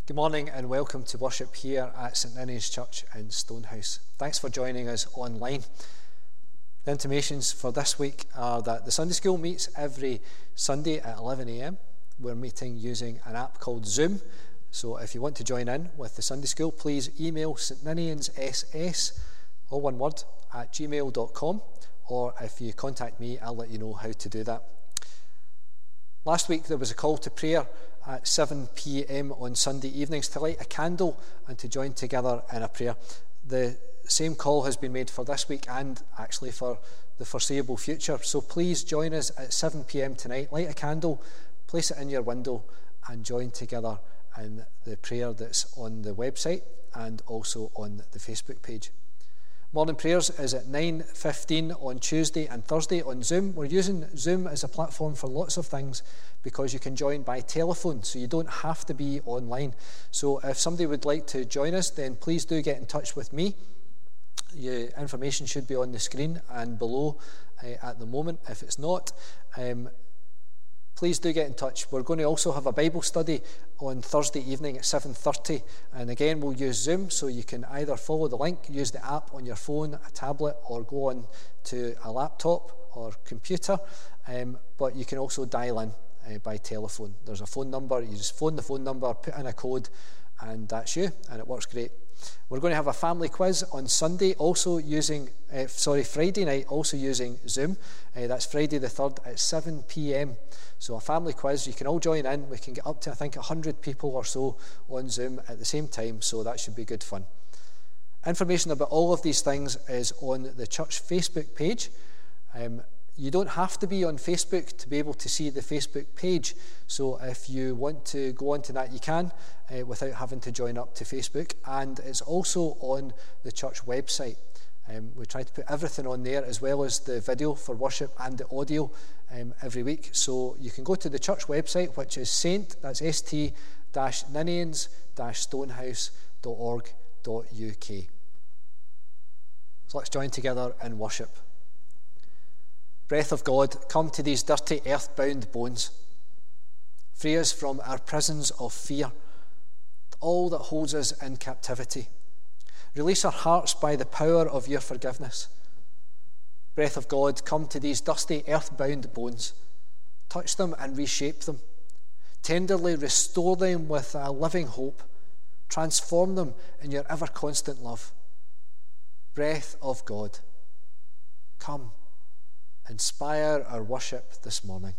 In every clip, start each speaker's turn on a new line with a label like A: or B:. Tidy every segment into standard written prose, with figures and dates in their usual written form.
A: Good morning and welcome to worship here at St Ninian's Church in Stonehouse. Thanks for joining us online. The intimations for this week are that the Sunday School meets every Sunday at 11 a.m. We're meeting using an app called Zoom. So if you want to join in with the Sunday School, please email stniniansss, all one word, at gmail.com, or if you contact me, I'll let you know how to do that. Last week there was a call to prayer at 7 p.m. on Sunday evenings to light a candle and to join together in a prayer. The same call has been made for this week and actually for the foreseeable future. So please join us at 7 p.m. tonight. Light a candle, place it in your window and join together in the prayer that's on the website and also on the Facebook page. Morning prayers is at 9:15 on Tuesday and Thursday on Zoom. We're using Zoom as a platform for lots of things because you can join by telephone, so you don't have to be online. So if somebody would like to join us, then please do get in touch with me. Your information should be on the screen and below at the moment. If it's not, please do get in touch. We're going to also have a Bible study on Thursday evening at 7:30. And again, we'll use Zoom, so you can either follow the link, use the app on your phone, a tablet, or go on to a laptop or computer. But you can also dial in by telephone. There's a phone number. You just phone the phone number, put in a code, and that's you, and it works great. We're going to have a family quiz on Sunday, Friday night, also using Zoom. That's Friday the 3rd at 7 p.m. So a family quiz, you can all join in. We can get up to, I think, 100 people or so on Zoom at the same time, so that should be good fun. Information about all of these things is on the church Facebook page. You don't have to be on Facebook to be able to see the Facebook page. So if you want to go onto that, you can without having to join up to Facebook. And it's also on the church website. We try to put everything on there, as well as the video for worship and the audio every week. So you can go to the church website, which is st-ninians-stonehouse.org.uk. So let's join together in worship. Breath of God, come to these dirty earth-bound bones. Free us from our prisons of fear, all that holds us in captivity. Release our hearts by the power of your forgiveness. Breath of God, come to these dusty earth-bound bones. Touch them and reshape them. Tenderly restore them with a living hope. Transform them in your ever-constant love. Breath of God, come. Inspire our worship this morning.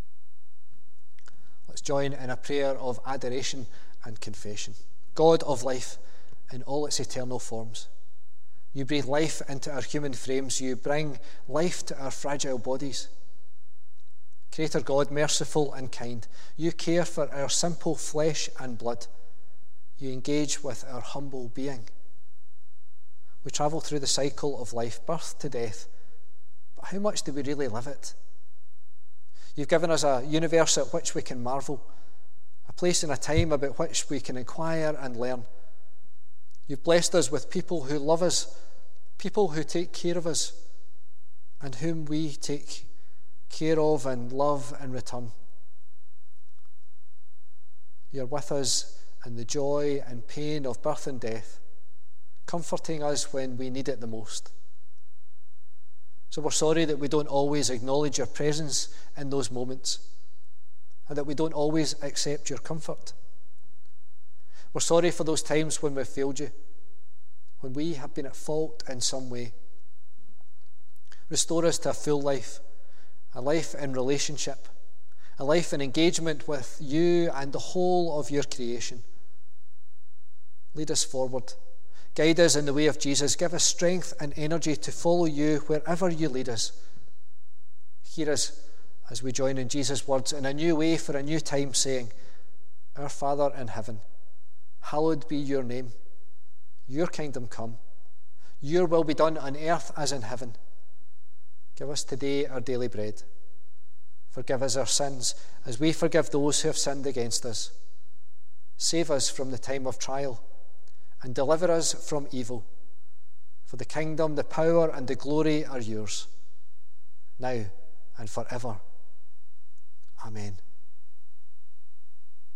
A: Let's join in a prayer of adoration and confession. God of life in all its eternal forms, you breathe life into our human frames. You bring life to our fragile bodies. Creator God, merciful and kind, you care for our simple flesh and blood. You engage with our humble being. We travel through the cycle of life, birth to death. But how much do we really live it? You've given us a universe at which we can marvel, a place and a time about which we can inquire and learn. You've blessed us with people who love us, people who take care of us, and whom we take care of and love in return. You're with us in the joy and pain of birth and death, comforting us when we need it the most. So we're sorry that we don't always acknowledge your presence in those moments and that we don't always accept your comfort. We're sorry for those times when we've failed you, when we have been at fault in some way. Restore us to a full life, a life in relationship, a life in engagement with you and the whole of your creation. Lead us forward. Guide us in the way of Jesus. Give us strength and energy to follow you wherever you lead us. Hear us as we join in Jesus' words in a new way for a new time, saying, Our Father in heaven, hallowed be your name. Your kingdom come. Your will be done on earth as in heaven. Give us today our daily bread. Forgive us our sins as we forgive those who have sinned against us. Save us from the time of trial and deliver us from evil. For the kingdom, the power, and the glory are yours, now and forever. Amen.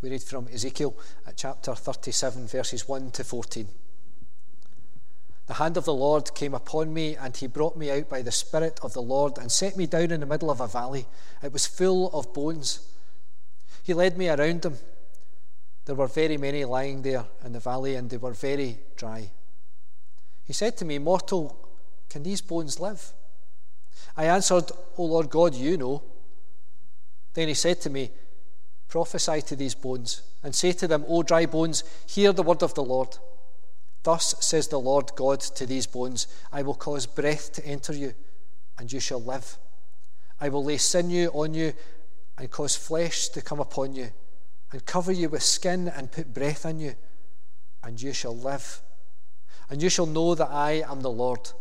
A: We read from Ezekiel at chapter 37, verses 1 to 14. The hand of the Lord came upon me, and he brought me out by the Spirit of the Lord and set me down in the middle of a valley. It was full of bones. He led me around them. There were very many lying there in the valley, and they were very dry. He said to me, "Mortal, can these bones live?" I answered, "O Lord God, you know." Then he said to me, "Prophesy to these bones, and say to them, O dry bones, hear the word of the Lord. Thus says the Lord God to these bones, I will cause breath to enter you, and you shall live. I will lay sinew on you, and cause flesh to come upon you, and cover you with skin, and put breath in you, and you shall live. And you shall know that I am the Lord."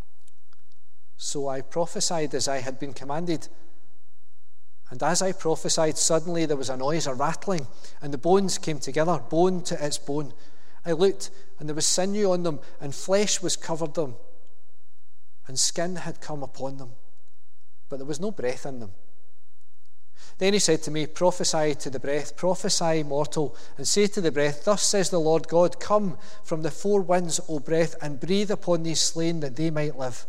A: So I prophesied as I had been commanded. And as I prophesied, suddenly there was a noise, a rattling, and the bones came together, bone to its bone. I looked, and there was sinew on them, and flesh was covered them, and skin had come upon them, but there was no breath in them. Then he said to me, "Prophesy to the breath, prophesy, mortal, and say to the breath, Thus says the Lord God, Come from the four winds, O breath, and breathe upon these slain, that they might live."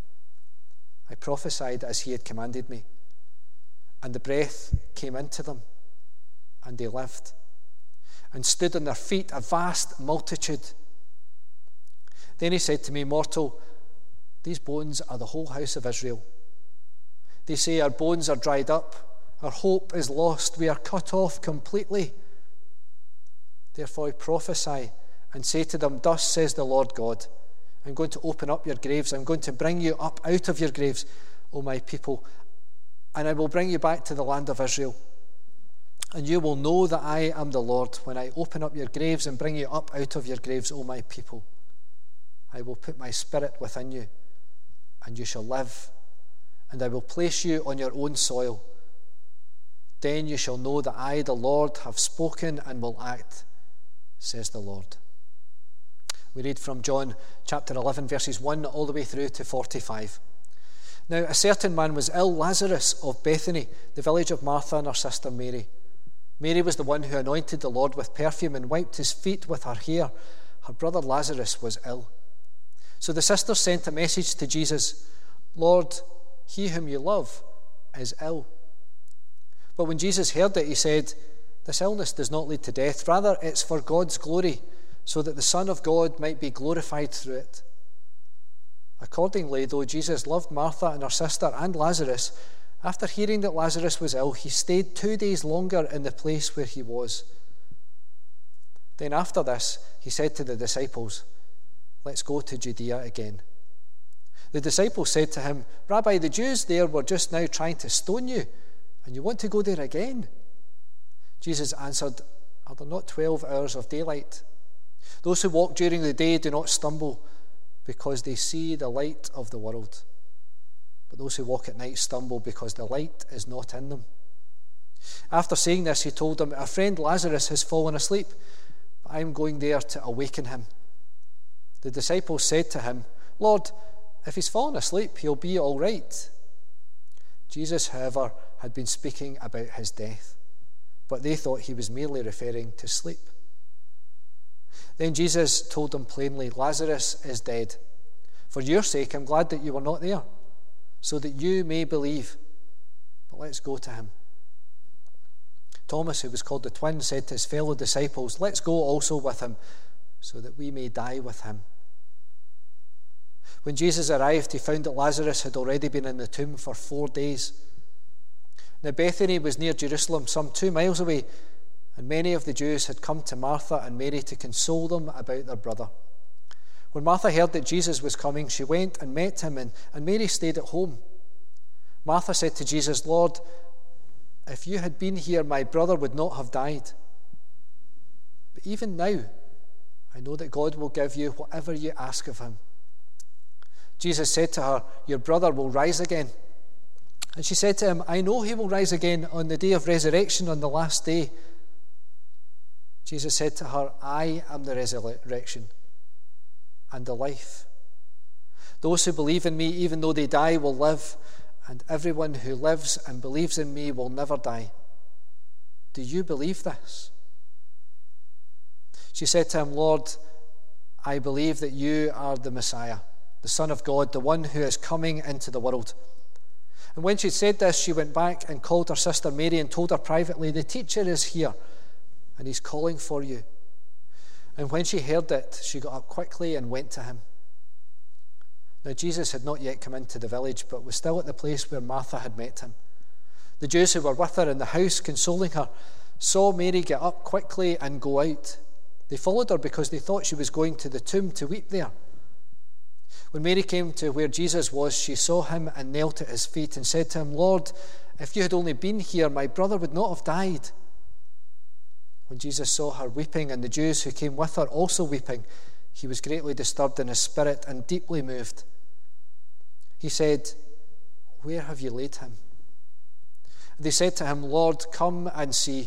A: I prophesied as he had commanded me, and the breath came into them, and they lived, and stood on their feet, a vast multitude. Then he said to me, "Mortal, these bones are the whole house of Israel. They say, Our bones are dried up, our hope is lost, we are cut off completely. Therefore prophesy and say to them, Thus says the Lord God, I'm going to open up your graves, I'm going to bring you up out of your graves, O my people, and I will bring you back to the land of Israel. And you will know that I am the Lord when I open up your graves and bring you up out of your graves, O my people. I will put my spirit within you, and you shall live, and I will place you on your own soil. Then you shall know that I, the Lord, have spoken and will act, says the Lord." We read from John chapter 11, verses 1 all the way through to 45. Now a certain man was ill, Lazarus of Bethany, the village of Martha and her sister Mary. Mary was the one who anointed the Lord with perfume and wiped his feet with her hair. Her brother Lazarus was ill. So the sisters sent a message to Jesus, "Lord, he whom you love is ill." But when Jesus heard it, he said, "This illness does not lead to death. Rather, it's for God's glory, so that the Son of God might be glorified through it." Accordingly, though Jesus loved Martha and her sister and Lazarus, after hearing that Lazarus was ill, he stayed 2 days longer in the place where he was. Then after this, he said to the disciples, "Let's go to Judea again." The disciples said to him, "Rabbi, the Jews there were just now trying to stone you, and you want to go there again?" Jesus answered, "Are there not 12 hours of daylight? Those who walk during the day do not stumble, because they see the light of the world. But those who walk at night stumble, because the light is not in them." After saying this, he told them, "Our friend Lazarus has fallen asleep, but I am going there to awaken him." The disciples said to him, "Lord, if he's fallen asleep, he'll be all right." Jesus, however, had been speaking about his death, but they thought he was merely referring to sleep. Then Jesus told them plainly, "Lazarus is dead. For your sake, I'm glad that you were not there, so that you may believe. But let's go to him." Thomas, who was called the twin, said to his fellow disciples, "Let's go also with him, so that we may die with him." When Jesus arrived, he found that Lazarus had already been in the tomb for 4 days. Now Bethany was near Jerusalem, some 2 miles away, and many of the Jews had come to Martha and Mary to console them about their brother. When Martha heard that Jesus was coming, she went and met him, and Mary stayed at home. Martha said to Jesus, "Lord, if you had been here, my brother would not have died. But even now, I know that God will give you whatever you ask of him." Jesus said to her, "Your brother will rise again." And she said to him, "I know he will rise again on the day of resurrection on the last day." Jesus said to her, "I am the resurrection and the life. Those who believe in me, even though they die, will live, and everyone who lives and believes in me will never die. Do you believe this?" She said to him, "Lord, I believe that you are the Messiah, the Son of God, the one who is coming into the world." And when she said this, she went back and called her sister Mary and told her privately, "The teacher is here, and he's calling for you." And when she heard it, she got up quickly and went to him. Now Jesus had not yet come into the village, but was still at the place where Martha had met him. The Jews who were with her in the house, consoling her, saw Mary get up quickly and go out. They followed her because they thought she was going to the tomb to weep there. When Mary came to where Jesus was, she saw him and knelt at his feet and said to him, "Lord, if you had only been here, my brother would not have died." When Jesus saw her weeping and the Jews who came with her also weeping, he was greatly disturbed in his spirit and deeply moved. He said, "Where have you laid him?" And they said to him, "Lord, come and see."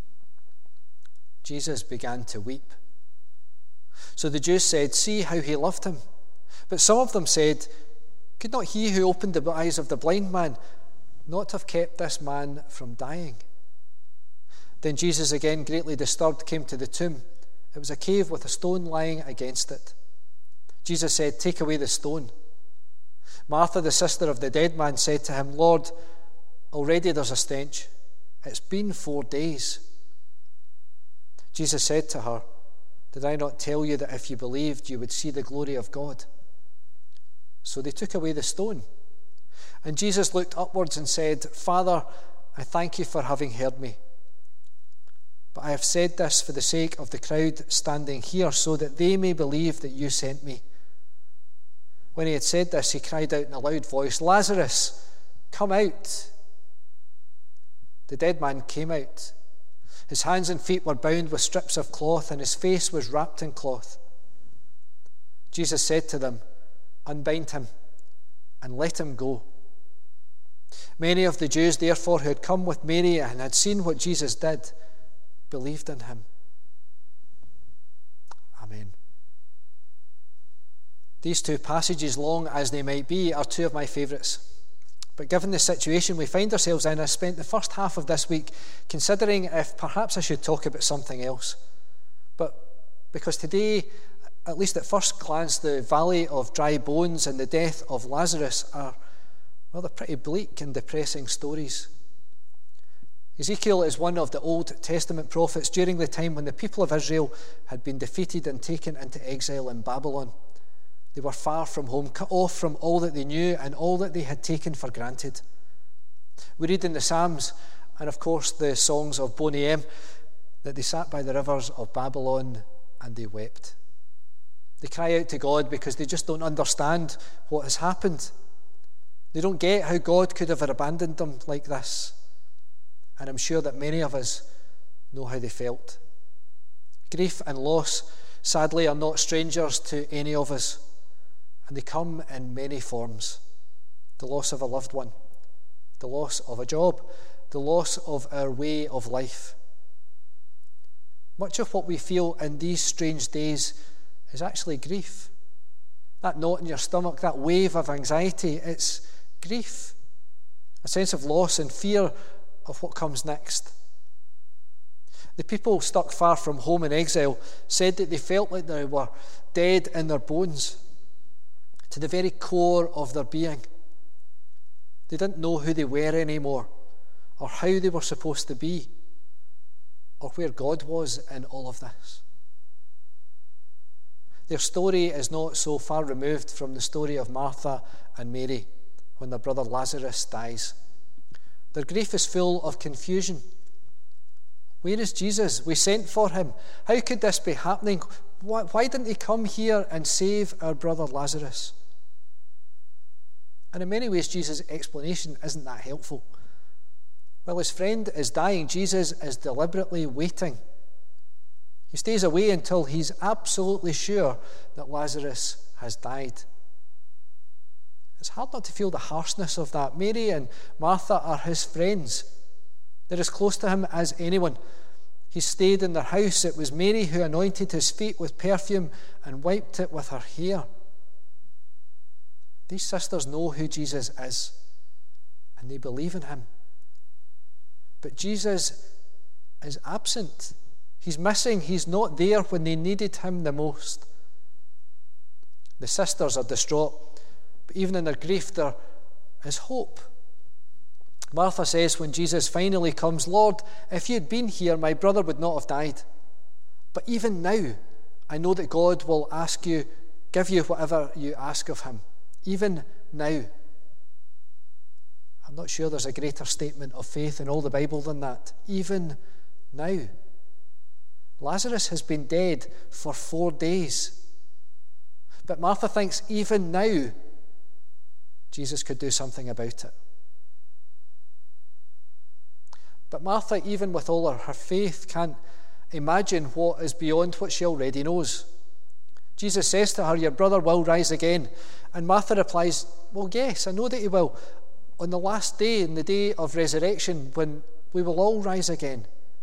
A: Jesus began to weep. So the Jews said, "See how he loved him." But some of them said, "Could not he who opened the eyes of the blind man not have kept this man from dying?" Then Jesus, again greatly disturbed, came to the tomb. It was a cave with a stone lying against it. Jesus said, "Take away the stone." Martha, the sister of the dead man, said to him, "Lord, already there's a stench. It's been 4 days." Jesus said to her, "Did I not tell you that if you believed, you would see the glory of God?" So they took away the stone. And Jesus looked upwards and said, "Father, I thank you for having heard me. But I have said this for the sake of the crowd standing here, so that they may believe that you sent me." When he had said this, he cried out in a loud voice, "Lazarus, come out." The dead man came out. His hands and feet were bound with strips of cloth, and his face was wrapped in cloth. Jesus said to them, "Unbind him and let him go." Many of the Jews, therefore, who had come with Mary and had seen what Jesus did, believed in him. Amen. These two passages, long as they might be, are two of my favourites. But given the situation we find ourselves in, I spent the first half of this week considering if perhaps I should talk about something else. But because today, at least at first glance, the valley of dry bones and the death of Lazarus are, well, they're pretty bleak and depressing stories. Ezekiel is one of the Old Testament prophets during the time when the people of Israel had been defeated and taken into exile in Babylon. They were far from home, cut off from all that they knew and all that they had taken for granted. We read in the Psalms, and of course the songs of Boney M, that they sat by the rivers of Babylon and they wept. They cry out to God because they just don't understand what has happened. They don't get how God could have abandoned them like this. And I'm sure that many of us know how they felt. Grief and loss, sadly, are not strangers to any of us. And they come in many forms. The loss of a loved one, the loss of a job, the loss of our way of life. Much of what we feel in these strange days is actually grief. That knot in your stomach, that wave of anxiety, it's grief. A sense of loss and fear of what comes next. The people stuck far from home in exile said that they felt like they were dead in their bones, to the very core of their being. They didn't know who they were anymore, or how they were supposed to be, or where God was in all of this. Their story is not so far removed from the story of Martha and Mary when their brother Lazarus dies. Their grief is full of confusion. Where is Jesus? We sent for him. How could this be happening? Why didn't he come here and save our brother Lazarus? And in many ways, Jesus' explanation isn't that helpful. While his friend is dying, Jesus is deliberately waiting. He stays away until he's absolutely sure that Lazarus has died. It's hard not to feel the harshness of that. Mary and Martha are his friends. They're as close to him as anyone. He stayed in their house. It was Mary who anointed his feet with perfume and wiped it with her hair. These sisters know who Jesus is, and they believe in him. But Jesus is absent. He's missing. He's not there when they needed him the most. The sisters are distraught, but even in their grief there is hope. Martha says when Jesus finally comes, "Lord, if you had been here, my brother would not have died. But even now, I know that God will give you whatever you ask of him. Even now." I'm not sure there's a greater statement of faith in all the Bible than that. Even now. Lazarus has been dead for 4 days. But Martha thinks even now, Jesus could do something about it. But Martha, even with all her faith, can't imagine what is beyond what she already knows. Jesus says to her, "Your brother will rise again." And Martha replies, "Well, yes, I know that he will. On the last day, in the day of resurrection, when we will all rise again."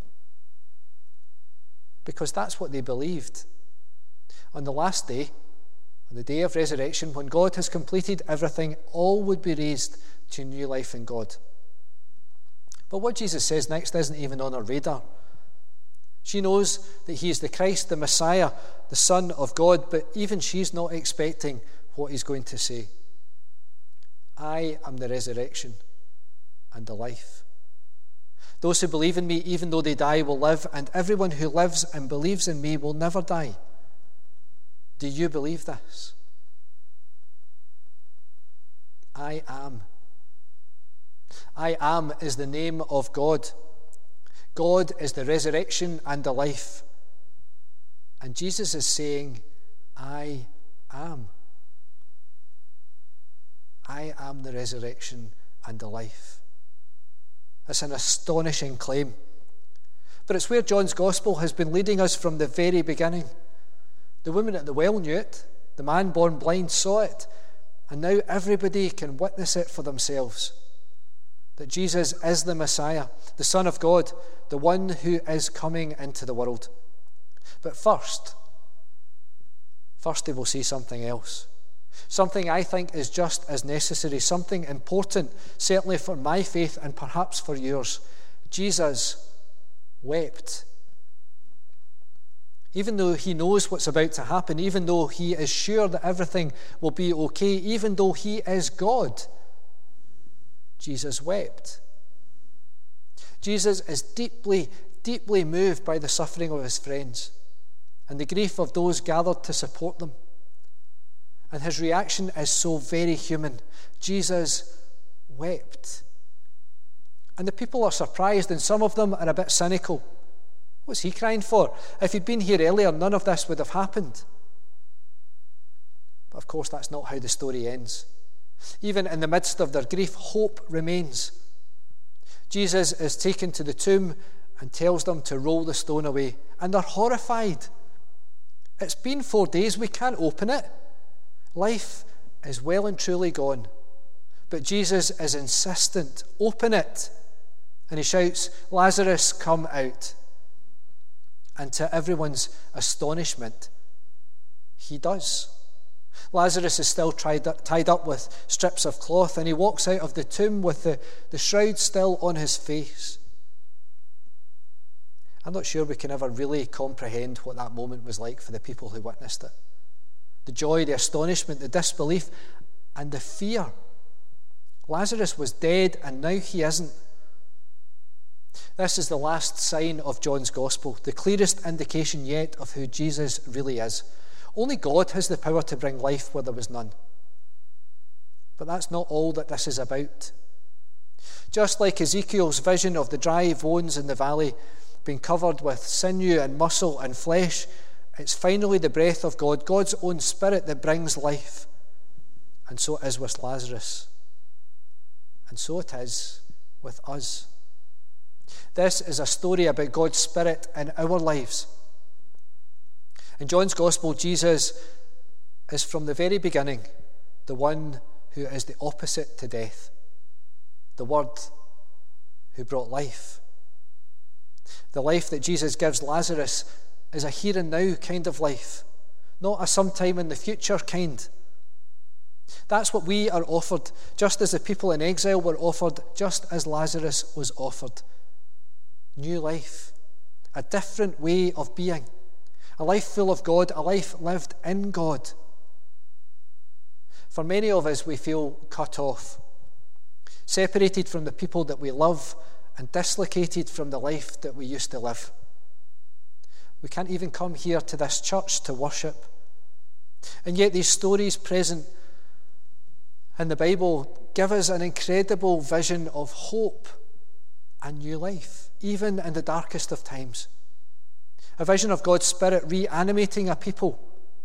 A: Because that's what they believed. On the last day, on the day of resurrection, when God has completed everything, all would be raised to new life in God. But what Jesus says next isn't even on her radar. She knows that he is the Christ, the Messiah, the Son of God, but even she's not expecting what he's going to say. "I am the resurrection and the life. Those who believe in me, even though they die, will live, and everyone who lives and believes in me will never die." Do you believe this? I am. I am is the name of God. God is the resurrection and the life. And Jesus is saying, I am. I am the resurrection and the life. It's an astonishing claim. But it's where John's Gospel has been leading us from the very beginning. The woman at the well knew it. The man born blind saw it. And now everybody can witness it for themselves. That Jesus is the Messiah, the Son of God, the one who is coming into the world. But first they will see something else. Something I think is just as necessary, something important, certainly for my faith and perhaps for yours. Jesus wept. Even though he knows what's about to happen, even though he is sure that everything will be okay, even though he is God, Jesus wept. Jesus is deeply, deeply moved by the suffering of his friends and the grief of those gathered to support them. And his reaction is so very human. Jesus wept. And the people are surprised, and some of them are a bit cynical. What's he crying for? If he'd been here earlier, none of this would have happened. But of course, that's not how the story ends. Even in the midst of their grief, hope remains. Jesus is taken to the tomb and tells them to roll the stone away. And they're horrified. It's been 4 days, we can't open it. Life is well and truly gone. But Jesus is insistent. Open it. And he shouts, "Lazarus, come out." And to everyone's astonishment, he does. Lazarus is still tied up with strips of cloth, and he walks out of the tomb with the shroud still on his face. I'm not sure we can ever really comprehend what that moment was like for the people who witnessed it. The joy, the astonishment, the disbelief, and the fear. Lazarus was dead, and now he isn't. This is the last sign of John's Gospel, the clearest indication yet of who Jesus really is. Only God has the power to bring life where there was none. But that's not all that this is about. Just like Ezekiel's vision of the dry bones in the valley being covered with sinew and muscle and flesh, it's finally the breath of God, God's own Spirit, that brings life. And so it is with Lazarus. And so it is with us. This is a story about God's Spirit in our lives. In John's Gospel, Jesus is from the very beginning the one who is the opposite to death, the Word who brought life. The life that Jesus gives Lazarus is a here and now kind of life, not a sometime in the future kind. That's what we are offered, just as the people in exile were offered, just as Lazarus was offered. New life, a different way of being, a life full of God, a life lived in God. For many of us, we feel cut off, separated from the people that we love and dislocated from the life that we used to live. We can't even come here to this church to worship. And yet these stories present in the Bible give us an incredible vision of hope and new life, even in the darkest of times. A vision of God's Spirit reanimating a people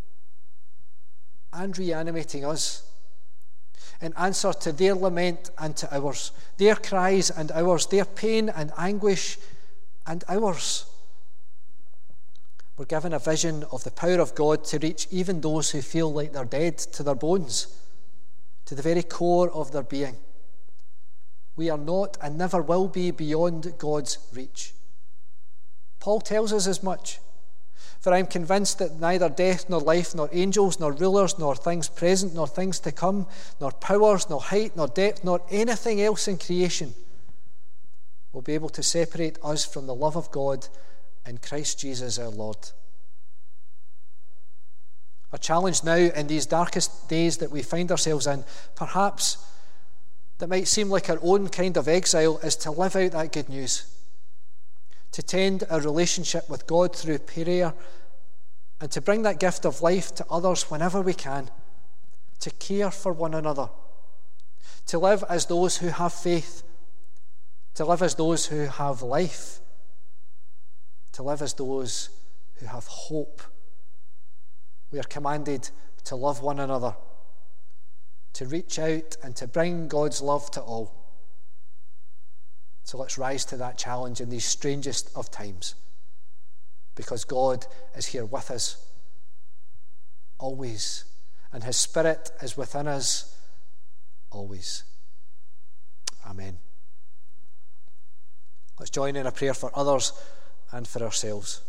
A: and reanimating us in answer to their lament and to ours, their cries and ours, their pain and anguish and ours. We're given a vision of the power of God to reach even those who feel like they're dead to their bones, to the very core of their being. We are not and never will be beyond God's reach. Paul tells us as much. For I am convinced that neither death, nor life, nor angels, nor rulers, nor things present, nor things to come, nor powers, nor height, nor depth, nor anything else in creation will be able to separate us from the love of God in Christ Jesus our Lord. Our challenge now in these darkest days that we find ourselves in, perhaps that might seem like our own kind of exile, is to live out that good news, to tend our relationship with God through prayer, and to bring that gift of life to others whenever we can, to care for one another, to live as those who have faith, to live as those who have life, to live as those who have hope. We are commanded to love one another, to reach out and to bring God's love to all. So let's rise to that challenge in these strangest of times, because God is here with us always, and His Spirit is within us always. Amen. Let's join in a prayer for others and for ourselves.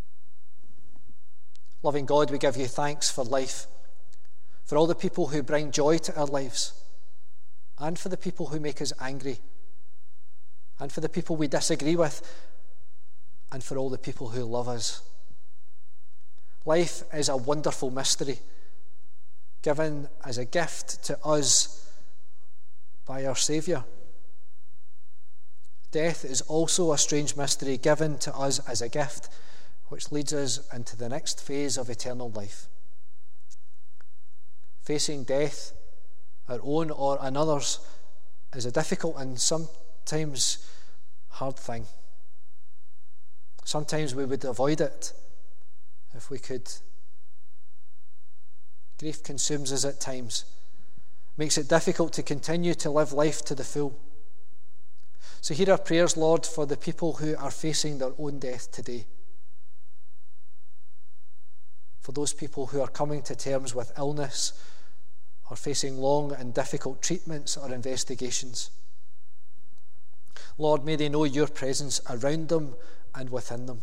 A: Loving God, we give you thanks for life, for all the people who bring joy to our lives, and for the people who make us angry, and for the people we disagree with, and for all the people who love us. Life is a wonderful mystery, given as a gift to us by our Saviour. Death is also a strange mystery given to us as a gift, which leads us into the next phase of eternal life. Facing death, our own or another's, is a difficult and sometimes hard thing. Sometimes we would avoid it if we could. Grief consumes us at times, makes it difficult to continue to live life to the full. So hear our prayers, Lord, for the people who are facing their own death today. For those people who are coming to terms with illness or facing long and difficult treatments or investigations. Lord, may they know your presence around them and within them.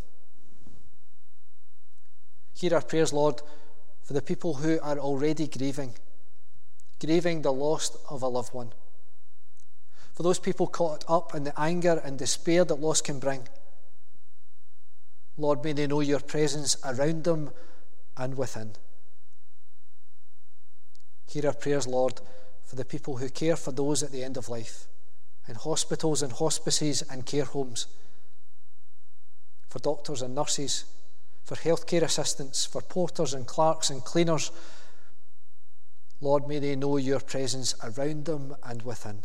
A: Hear our prayers, Lord, for the people who are already grieving the loss of a loved one. For those people caught up in the anger and despair that loss can bring. Lord, may they know your presence around them and within. Hear our prayers, Lord, for the people who care for those at the end of life, in hospitals and hospices and care homes, for doctors and nurses, for healthcare assistants, for porters and clerks and cleaners. Lord, may they know your presence around them and within.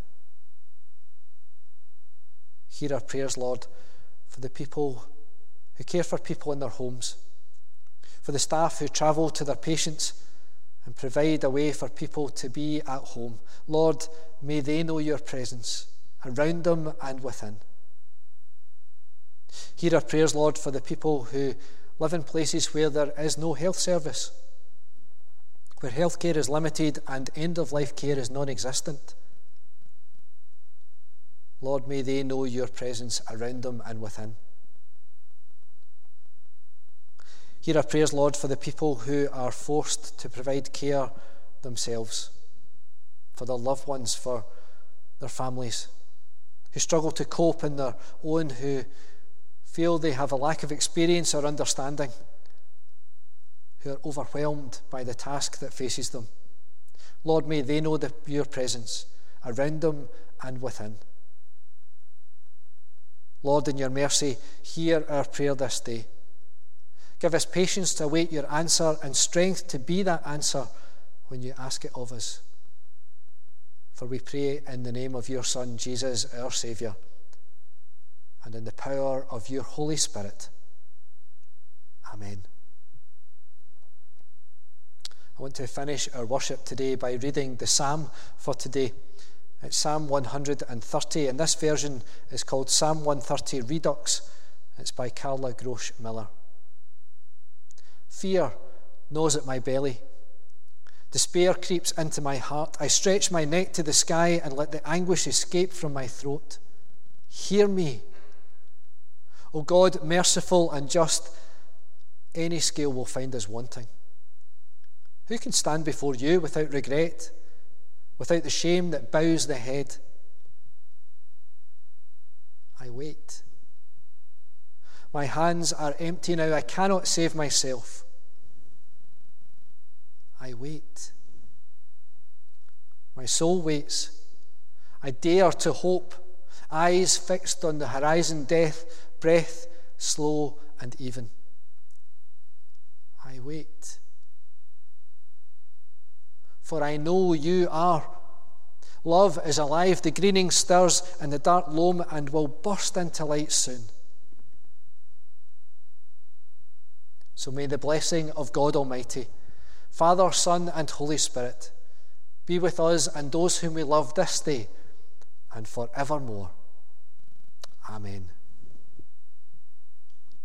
A: Hear our prayers, Lord, for the people who care for people in their homes, for the staff who travel to their patients and provide a way for people to be at home. Lord, may they know your presence around them and within. Hear our prayers, Lord, for the people who live in places where there is no health service, where healthcare is limited and end-of-life care is non-existent. Lord, may they know your presence around them and within. Hear our prayers, Lord, for the people who are forced to provide care themselves, for their loved ones, for their families, who struggle to cope in their own, who feel they have a lack of experience or understanding, who are overwhelmed by the task that faces them. Lord, may they know your presence around them and within. Lord, in your mercy, hear our prayer this day. Give us patience to await your answer and strength to be that answer when you ask it of us. For we pray in the name of your Son, Jesus, our Saviour, and in the power of your Holy Spirit. Amen. I want to finish our worship today by reading the psalm for today. It's Psalm 130, and this version is called Psalm 130 Redux. It's by Carla Grosh Miller. Fear gnaws at my belly. Despair creeps into my heart. I stretch my neck to the sky and let the anguish escape from my throat. Hear me. O God, merciful and just, any scale will find us wanting. Who can stand before you without regret, without the shame that bows the head? I wait. My hands are empty now. I cannot save myself. I wait. My soul waits. I dare to hope. Eyes fixed on the horizon, death, breath slow and even. I wait. For I know you are. Love is alive, the greening stirs in the dark loam and will burst into light soon. So may the blessing of God Almighty, Father, Son, and Holy Spirit be with us and those whom we love this day and forevermore. Amen.